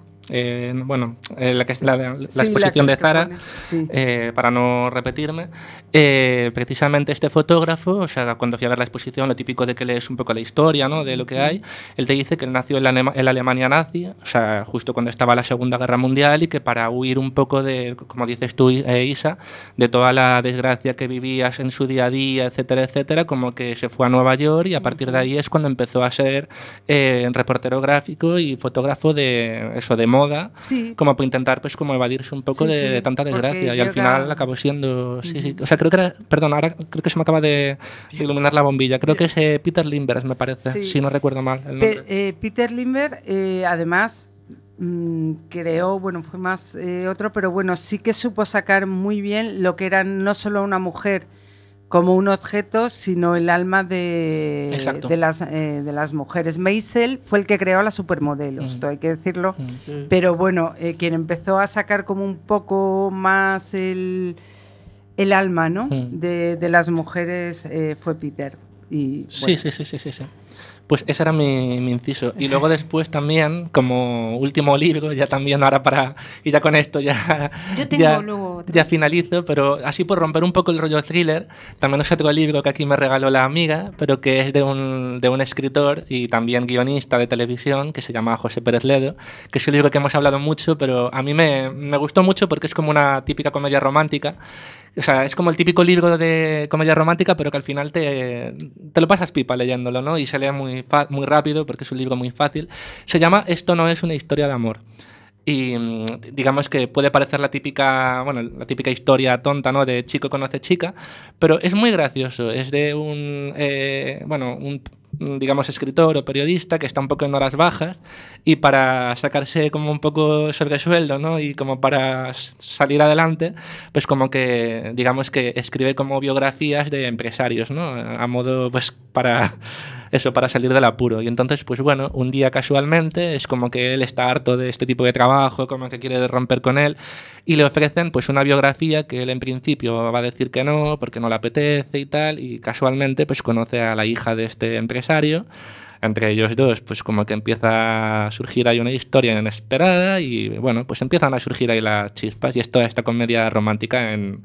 la exposición de Zara, para no repetirme, precisamente este fotógrafo, o sea, cuando fui a ver la exposición, lo típico de que lees un poco la historia, ¿no? De lo que hay, él te dice que él nació en la Alemania nazi, o sea, justo cuando estaba la Segunda Guerra Mundial, y que para huir un poco de, como dices tú, Isa, de toda la desgracia que vivías en su día a día, etcétera, etcétera, como que se fue a Nueva York y a partir de ahí es cuando empezó a ser reportero gráfico y fotógrafo de eso, de moda, como para intentar pues como evadirse un poco de tanta desgracia, y al final acabó siendo, o sea, creo que era, perdón, ahora creo que se me acaba de iluminar la bombilla, creo que es Peter Lindbergh, me parece, si no recuerdo mal el nombre. Peter Lindbergh, además creó, bueno, fue más otro, pero bueno, sí que supo sacar muy bien lo que era no solo una mujer como un objeto, sino el alma de las mujeres. Maisel fue el que creó las supermodelos, esto hay que decirlo, pero bueno, quien empezó a sacar como un poco más el alma, ¿no? de las mujeres fue Peter. Y, bueno. Sí. Pues ese era mi inciso. Y luego después también, como último libro, ya también ahora para... Y ya con esto ya finalizo, pero así por romper un poco el rollo thriller, también es otro libro que aquí me regaló la amiga, pero que es de un escritor y también guionista de televisión, que se llama José Pérez Ledo, que es un libro que hemos hablado mucho, pero a mí me gustó mucho porque es como una típica comedia romántica. O sea, es como el típico libro de comedia romántica, pero que al final te lo pasas pipa leyéndolo, ¿no? Y se lee muy rápido porque es un libro muy fácil. Se llama Esto no es una historia de amor. Y digamos que puede parecer la típica historia tonta, ¿no? De chico conoce chica, pero es muy gracioso. Es de un digamos, escritor o periodista que está un poco en horas bajas y para sacarse como un poco sobresueldo, ¿no? Y como para salir adelante, pues como que, digamos que escribe como biografías de empresarios, ¿no? A modo, pues, para salir del apuro. Y entonces, pues bueno, un día casualmente es como que él está harto de este tipo de trabajo, como que quiere romper con él, y le ofrecen pues una biografía que él en principio va a decir que no, porque no le apetece y tal, y casualmente pues conoce a la hija de este empresario. Entre ellos dos, pues como que empieza a surgir ahí una historia inesperada y bueno, pues empiezan a surgir ahí las chispas y es toda esta comedia romántica en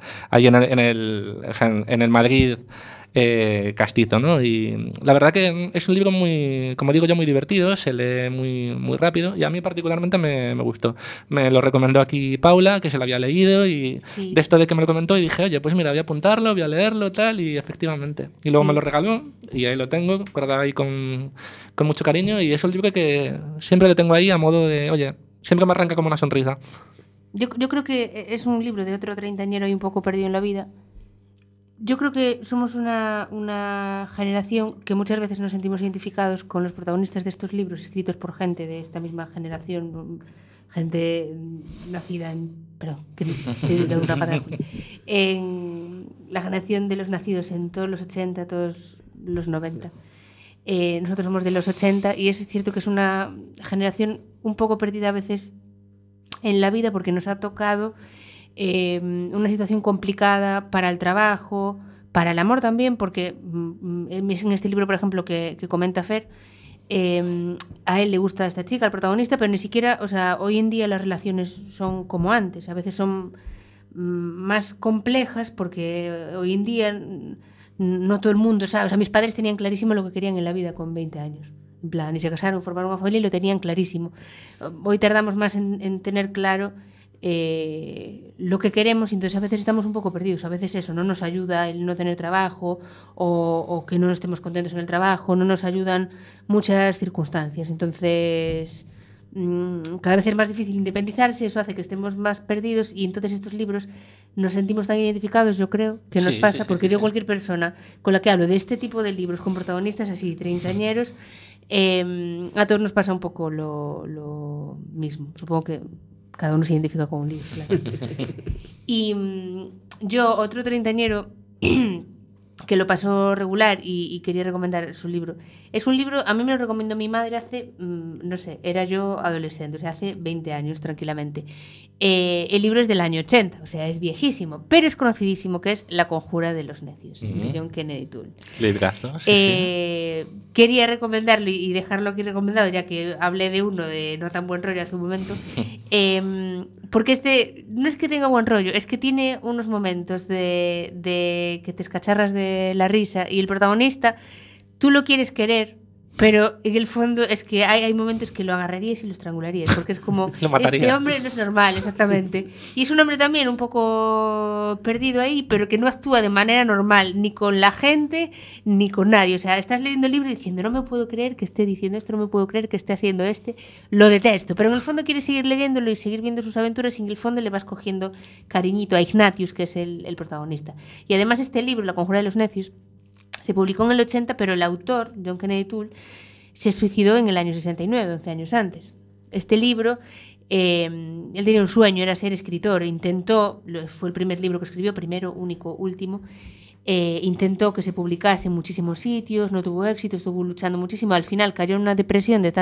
el Madrid castizo, ¿no? Y la verdad que es un libro muy, como digo yo, muy divertido, se lee muy rápido y a mí particularmente me gustó. Me lo recomendó aquí Paula, que se lo había leído y de esto de que me lo comentó y dije, oye, pues mira, voy a apuntarlo, voy a leerlo, tal, y efectivamente. Y luego me lo regaló y ahí lo tengo, guardado ahí con mucho cariño y es un libro que siempre lo tengo ahí a modo de, oye, siempre me arranca como una sonrisa. Yo creo que es un libro de otro treintañero y un poco perdido en la vida. Yo creo que somos una generación que muchas veces nos sentimos identificados con los protagonistas de estos libros escritos por gente de esta misma generación, gente nacida en la generación de los nacidos en todos los 80, todos los 90. Nosotros somos de los 80 y es cierto que es una generación un poco perdida a veces en la vida porque nos ha tocado una situación complicada para el trabajo, para el amor también, porque en este libro, por ejemplo, que comenta Fer, a él le gusta a esta chica, al protagonista, pero ni siquiera, o sea, hoy en día las relaciones son como antes, a veces son más complejas porque hoy en día no todo el mundo sabe, o sea, mis padres tenían clarísimo lo que querían en la vida con 20 años. En plan, y se casaron, formaron una familia y lo tenían clarísimo. Hoy tardamos más en tener claro lo que queremos, y entonces a veces estamos un poco perdidos, a veces eso no nos ayuda el no tener trabajo o que no estemos contentos en el trabajo, no nos ayudan muchas circunstancias, entonces cada vez es más difícil independizarse, eso hace que estemos más perdidos y entonces estos libros nos sentimos tan identificados, yo creo, que nos Sí, pasa, sí, porque sí, yo sí. cualquier persona con la que hablo de este tipo de libros con protagonistas así, treintañeros, a todos nos pasa un poco lo mismo. Supongo que cada uno se identifica con un libro, claro. Y yo, otro treintañero que lo pasó regular y quería recomendar su libro. Es un libro, a mí me lo recomendó mi madre hace, no sé, era yo adolescente, o sea, hace 20 años tranquilamente. El libro es del año 80, o sea, es viejísimo, pero es conocidísimo, que es La conjura de los necios, de John Kennedy Toole. Librazo, sí. Quería recomendarlo y dejarlo aquí recomendado, ya que hablé de uno de no tan buen rollo hace un momento, porque este no es que tenga buen rollo, es que tiene unos momentos de que te escacharras de la risa y el protagonista, tú lo quieres querer, pero en el fondo es que hay momentos que lo agarrarías y lo estrangularías, porque es como, Lo mataría. este hombre no es normal, exactamente. Y es un hombre también un poco perdido ahí, pero que no actúa de manera normal, ni con la gente, ni con nadie. O sea, estás leyendo el libro diciendo, no me puedo creer que esté diciendo esto, no me puedo creer que esté haciendo lo detesto. Pero en el fondo quieres seguir leyéndolo y seguir viendo sus aventuras y en el fondo le vas cogiendo cariñito a Ignatius, que es el protagonista. Y además este libro, La conjura de los necios, se publicó en el 80, pero el autor, John Kennedy Toole, se suicidó en el año 69, 11 años antes. Este libro, él tenía un sueño, era ser escritor. Intentó, fue el primer libro que escribió, primero, único, último. Intentó que se publicase en muchísimos sitios, no tuvo éxito, estuvo luchando muchísimo. Al final cayó en una depresión de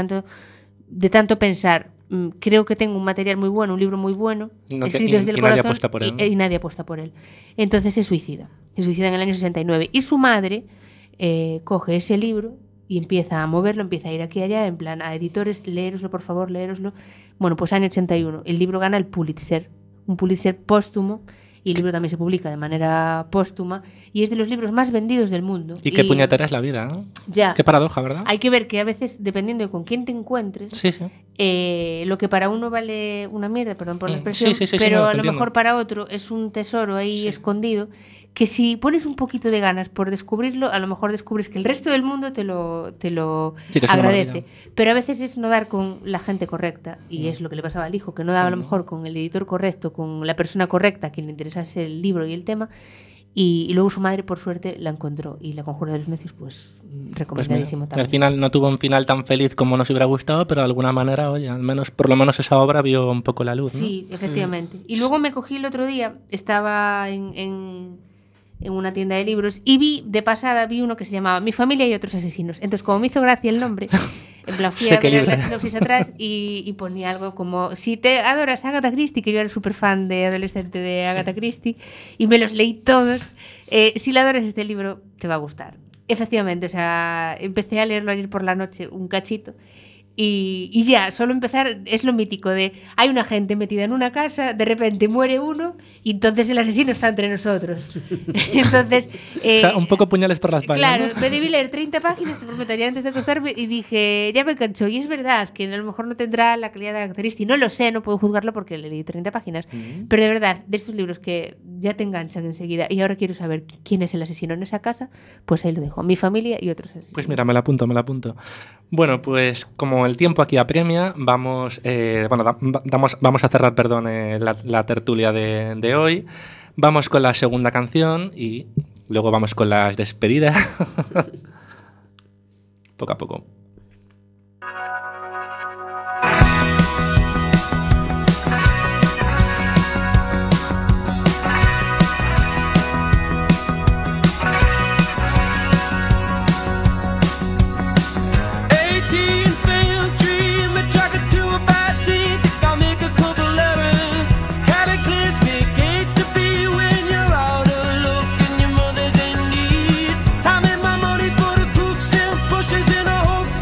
tanto pensar. Creo que tengo un material muy bueno, un libro muy bueno, escrito desde el corazón, nadie apuesta por él, ¿no? y nadie apuesta por él. Entonces se suicida en el año 69. Y su madre coge ese libro y empieza a moverlo, empieza a ir aquí y allá, en plan a editores, léeroslo, por favor, léeroslo. Bueno, pues año 81, el libro gana el Pulitzer, un Pulitzer póstumo, y el libro también se publica de manera póstuma, y es de los libros más vendidos del mundo. Y qué puñetera es la vida, ¿no? Ya. Qué paradoja, ¿verdad? Hay que ver que a veces, dependiendo de con quién te encuentres, Sí, sí. lo que para uno vale una mierda, perdón por la expresión, Sí, pero no, a te lo entiendo. mejor para otro es un tesoro ahí escondido, que si pones un poquito de ganas por descubrirlo, a lo mejor descubres que el resto del mundo te lo Sí, que es una agradece. maravilla. Pero a veces es no dar con la gente correcta, y es lo que le pasaba al hijo, que no daba a lo mejor con el editor correcto, con la persona correcta a quien le interesase el libro y el tema. Y luego su madre, por suerte, la encontró. Y La conjura de los necios, pues recomendadísimo Pues mira, también. al final no tuvo un final tan feliz como nos hubiera gustado, pero de alguna manera, oye, por lo menos esa obra vio un poco la luz, ¿no? Sí, efectivamente. Y luego me cogí el otro día, estaba en una tienda de libros y de pasada vi uno que se llamaba Mi familia y otros asesinos. Entonces, como me hizo gracia el nombre, en plan fui Sé a qué ver libro la es. sinopsis atrás y ponía algo como, si te adoras a Agatha Christie, que yo era súper fan de adolescente de Agatha Christie, y me los leí todos, si le adoras este libro, te va a gustar. Efectivamente, o sea, empecé a leerlo ayer por la noche, un cachito, y ya, solo empezar es lo mítico de hay una gente metida en una casa, de repente muere uno y entonces el asesino está entre nosotros. Entonces, O sea, un poco puñales por la espalda, claro, ¿no? me debí leer 30 páginas, te prometo, ya antes de acostarme, y dije, ya me canso. Y es verdad que a lo mejor no tendrá la calidad de Agatha Christie, no lo sé, no puedo juzgarlo porque le leí 30 páginas, pero de verdad, de estos libros que ya te enganchan enseguida y ahora quiero saber quién es el asesino en esa casa, pues ahí lo dejo, Mi familia y otros asesinos. Pues mira, me la apunto. Bueno, pues como el tiempo aquí apremia, vamos a cerrar, la tertulia de hoy. Vamos con la segunda canción y luego vamos con las despedidas. Poco a poco. Pushes in a hope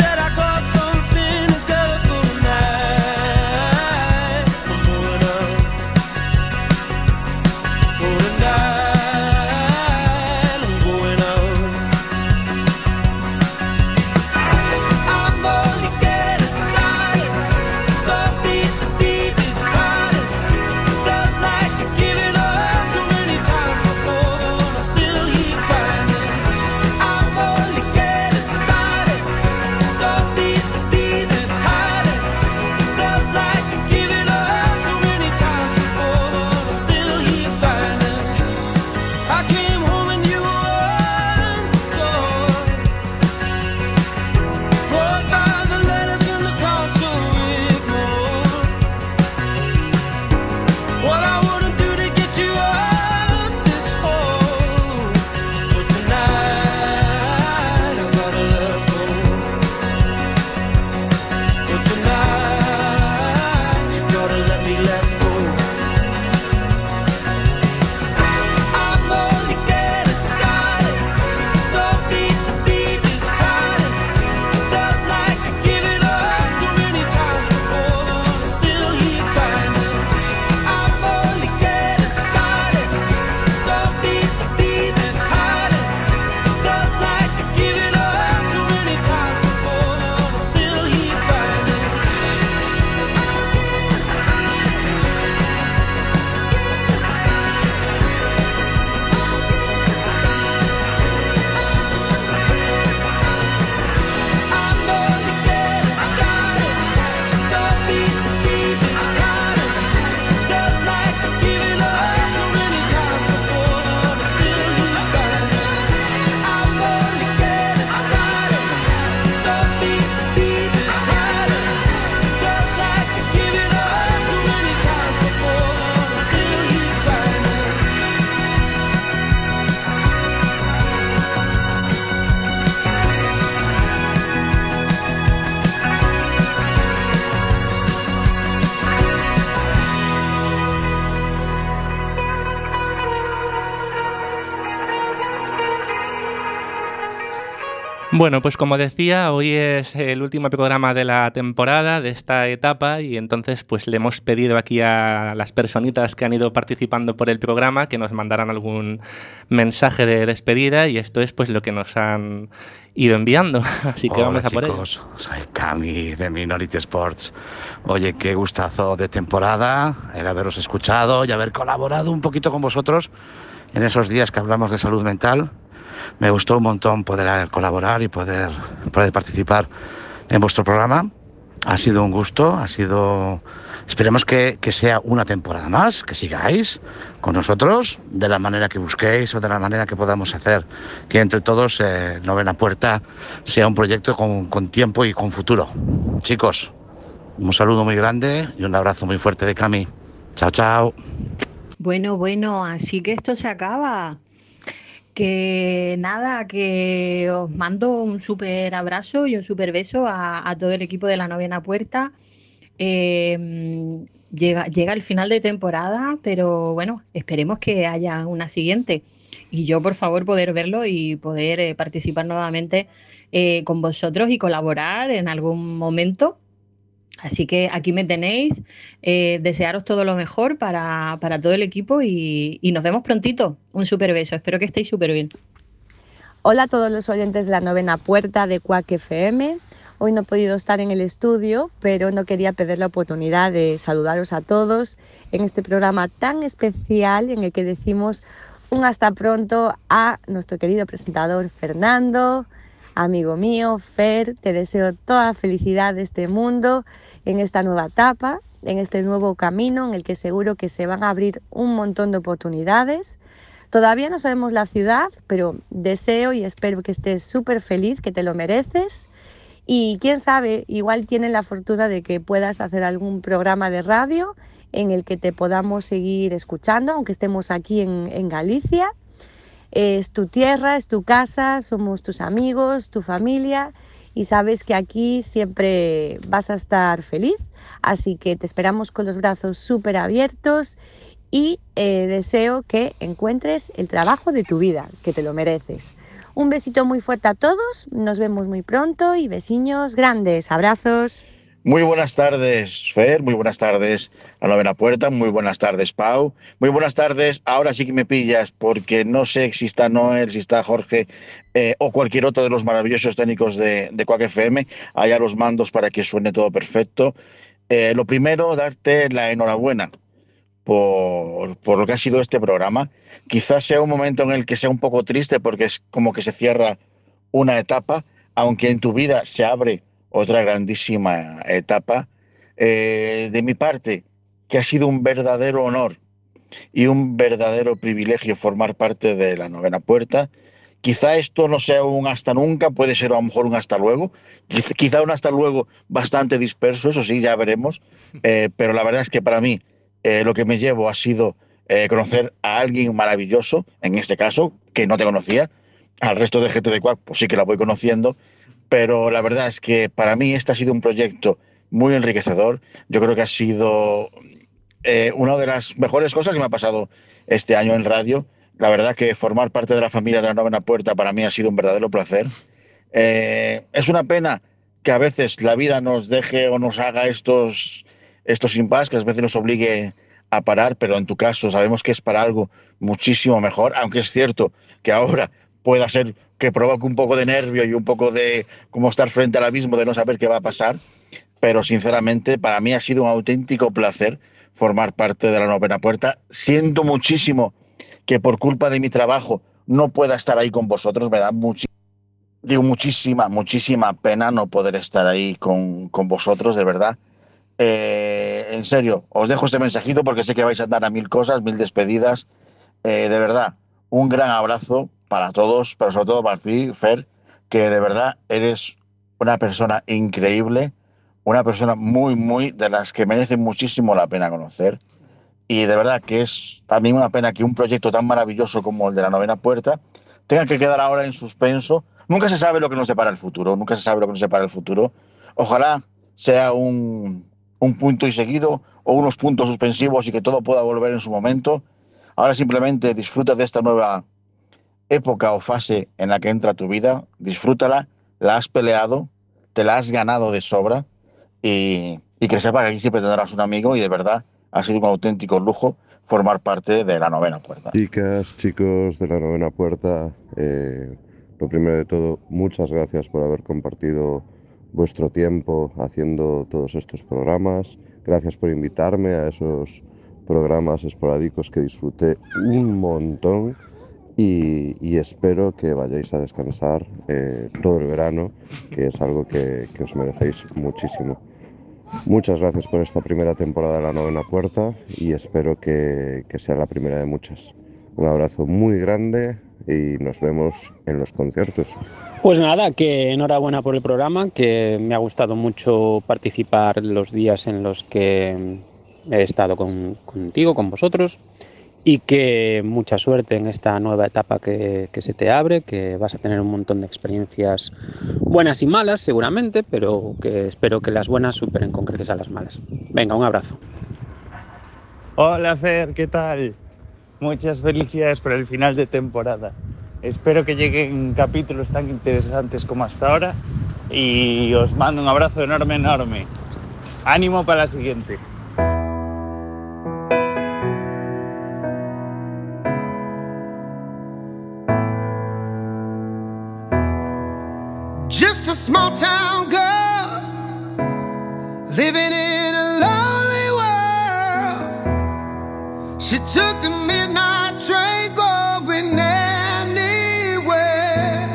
Bueno, pues como decía, hoy es el último programa de la temporada, de esta etapa, y entonces pues le hemos pedido aquí a las personitas que han ido participando por el programa que nos mandaran algún mensaje de despedida, y esto es pues lo que nos han ido enviando, así que Hola, vamos a por ello. chicos, soy Cami de Minority Sports. Oye, qué gustazo de temporada el haberos escuchado y haber colaborado un poquito con vosotros en esos días que hablamos de salud mental. Me gustó un montón poder colaborar y poder participar en vuestro programa. Ha sido un gusto, esperemos que sea una temporada más, que sigáis con nosotros de la manera que busquéis o de la manera que podamos hacer que entre todos Novena Puerta sea un proyecto con tiempo y con futuro. Chicos, un saludo muy grande y un abrazo muy fuerte de Cami. Chao, chao. Bueno, así que esto se acaba. Que nada, que os mando un súper abrazo y un súper beso a todo el equipo de la Novena Puerta. Llega el final de temporada, pero bueno, esperemos que haya una siguiente. Y yo, por favor, poder verlo y poder participar nuevamente con vosotros y colaborar en algún momento. Así que aquí me tenéis, desearos todo lo mejor para todo el equipo y nos vemos prontito. Un súper beso, espero que estéis súper bien. Hola a todos los oyentes de la Novena Puerta de Quack FM. Hoy no he podido estar en el estudio, pero no quería perder la oportunidad de saludaros a todos en este programa tan especial en el que decimos un hasta pronto a nuestro querido presentador Fernando, amigo mío, Fer. Te deseo toda la felicidad de este mundo en esta nueva etapa, en este nuevo camino en el que seguro que se van a abrir un montón de oportunidades. Todavía no sabemos la ciudad, pero deseo y espero que estés súper feliz, que te lo mereces. Y quién sabe, igual tienes la fortuna de que puedas hacer algún programa de radio en el que te podamos seguir escuchando, aunque estemos aquí en Galicia. Es tu tierra, es tu casa, somos tus amigos, tu familia, y sabes que aquí siempre vas a estar feliz. Así que te esperamos con los brazos súper abiertos y deseo que encuentres el trabajo de tu vida, que te lo mereces. Un besito muy fuerte a todos, nos vemos muy pronto y besiños grandes, abrazos. Muy buenas tardes, Fer, muy buenas tardes a Novena Puerta, muy buenas tardes, Pau, muy buenas tardes, ahora sí que me pillas porque no sé si está Noel, si está Jorge o cualquier otro de los maravillosos técnicos de Quack FM, allá los mandos para que suene todo perfecto. Lo primero, darte la enhorabuena por lo que ha sido este programa. Quizás sea un momento en el que sea un poco triste porque es como que se cierra una etapa, aunque en tu vida se abre otra grandísima etapa. De mi parte, que ha sido un verdadero honor y un verdadero privilegio formar parte de la Novena Puerta. Quizá esto no sea un hasta nunca, puede ser a lo mejor un hasta luego, quizá un hasta luego bastante disperso, eso sí, ya veremos, pero la verdad es que para mí lo que me llevo ha sido conocer a alguien maravilloso, en este caso, que no te conocía. Al resto de gente de Quack, pues sí que la voy conociendo, pero la verdad es que para mí este ha sido un proyecto muy enriquecedor. Yo creo que ha sido una de las mejores cosas que me ha pasado este año en radio. La verdad que formar parte de la familia de la Novena Puerta para mí ha sido un verdadero placer. Es una pena que a veces la vida nos deje o nos haga estos impases, que a veces nos obligue a parar, pero en tu caso sabemos que es para algo muchísimo mejor, aunque es cierto que ahora pueda ser que provoque un poco de nervio y un poco de como estar frente al abismo de no saber qué va a pasar, pero sinceramente para mí ha sido un auténtico placer formar parte de la Novena Puerta. Siento muchísimo que por culpa de mi trabajo no pueda estar ahí con vosotros, me da muchísima pena no poder estar ahí con vosotros, de verdad. En serio, os dejo este mensajito porque sé que vais a andar a mil cosas, mil despedidas. De verdad, un gran abrazo para todos, pero sobre todo para ti, Fer, que de verdad eres una persona increíble, una persona muy de las que merece muchísimo la pena conocer. Y de verdad que es también una pena que un proyecto tan maravilloso como el de la Novena Puerta tenga que quedar ahora en suspenso. Nunca se sabe lo que nos depara el futuro, Ojalá sea un punto y seguido o unos puntos suspensivos y que todo pueda volver en su momento. Ahora simplemente disfruta de esta nueva época o fase en la que entra tu vida, disfrútala, la has peleado, te la has ganado de sobra y que sepa que aquí siempre tendrás un amigo y de verdad ha sido un auténtico lujo formar parte de La Novena Puerta. Chicas, chicos de La Novena Puerta, lo primero de todo, muchas gracias por haber compartido vuestro tiempo haciendo todos estos programas. Gracias por invitarme a esos programas esporádicos que disfruté un montón y espero que vayáis a descansar todo el verano, que es algo que os merecéis muchísimo. Muchas gracias por esta primera temporada de La Novena Puerta y espero que sea la primera de muchas. Un abrazo muy grande y nos vemos en los conciertos. Pues nada, que enhorabuena por el programa, que me ha gustado mucho participar los días en los que he estado contigo, con vosotros, y que mucha suerte en esta nueva etapa que se te abre, que vas a tener un montón de experiencias buenas y malas seguramente, pero que espero que las buenas superen con creces a las malas. Venga, un abrazo. Hola Fer, ¿qué tal? Muchas felicidades por el final de temporada. Espero que lleguen capítulos tan interesantes como hasta ahora y os mando un abrazo enorme, enorme. Ánimo para la siguiente. Just a small town girl living in a lonely world. She took the midnight train going anywhere.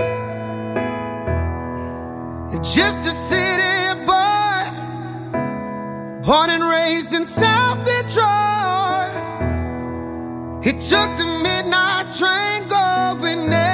Just a city boy, born and raised in South Detroit. He took the midnight train going anywhere.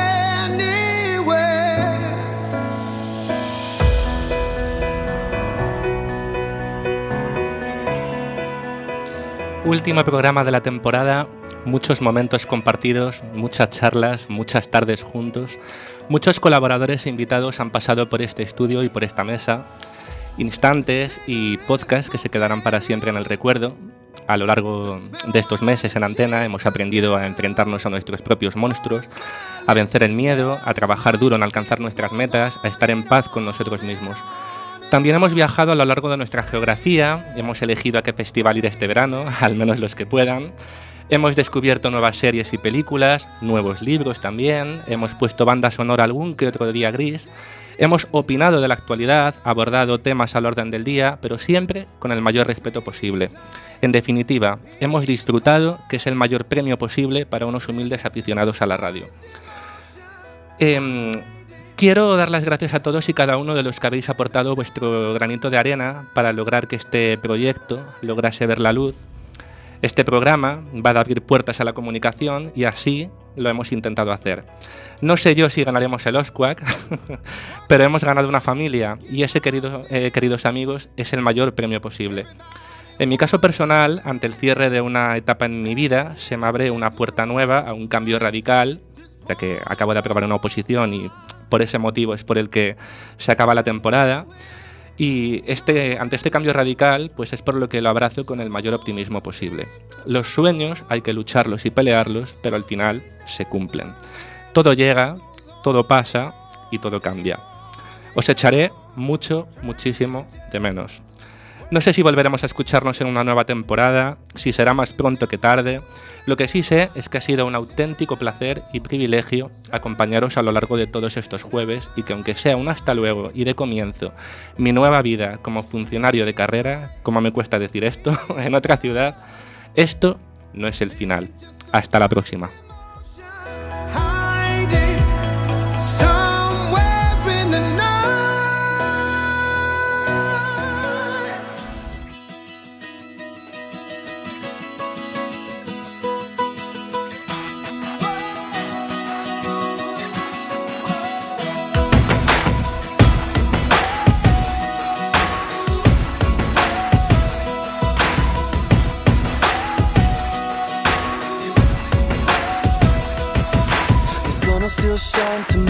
Último programa de la temporada, muchos momentos compartidos, muchas charlas, muchas tardes juntos. Muchos colaboradores e invitados han pasado por este estudio y por esta mesa. Instantes y podcasts que se quedarán para siempre en el recuerdo. A lo largo de estos meses en Antena hemos aprendido a enfrentarnos a nuestros propios monstruos, a vencer el miedo, a trabajar duro en alcanzar nuestras metas, a estar en paz con nosotros mismos. También hemos viajado a lo largo de nuestra geografía, hemos elegido a qué festival ir este verano, al menos los que puedan. Hemos descubierto nuevas series y películas, nuevos libros también, hemos puesto banda sonora algún que otro día gris, hemos opinado de la actualidad, abordado temas al orden del día, pero siempre con el mayor respeto posible. En definitiva, hemos disfrutado, que es el mayor premio posible para unos humildes aficionados a la radio. Quiero dar las gracias a todos y cada uno de los que habéis aportado vuestro granito de arena para lograr que este proyecto lograse ver la luz. Este programa va a abrir puertas a la comunicación y así lo hemos intentado hacer. No sé yo si ganaremos el OSCUAC, pero hemos ganado una familia y ese, queridos amigos, es el mayor premio posible. En mi caso personal, ante el cierre de una etapa en mi vida, se me abre una puerta nueva a un cambio radical, ya que acabo de aprobar una oposición y por ese motivo es por el que se acaba la temporada. Y ante este cambio radical, pues es por lo que lo abrazo con el mayor optimismo posible. Los sueños hay que lucharlos y pelearlos, pero al final se cumplen. Todo llega, todo pasa y todo cambia. Os echaré muchísimo de menos. No sé si volveremos a escucharnos en una nueva temporada, si será más pronto que tarde. Lo que sí sé es que ha sido un auténtico placer y privilegio acompañaros a lo largo de todos estos jueves y que aunque sea un hasta luego y de comienzo mi nueva vida como funcionario de carrera, como me cuesta decir esto, en otra ciudad, esto no es el final. Hasta la próxima. Still shine tomorrow.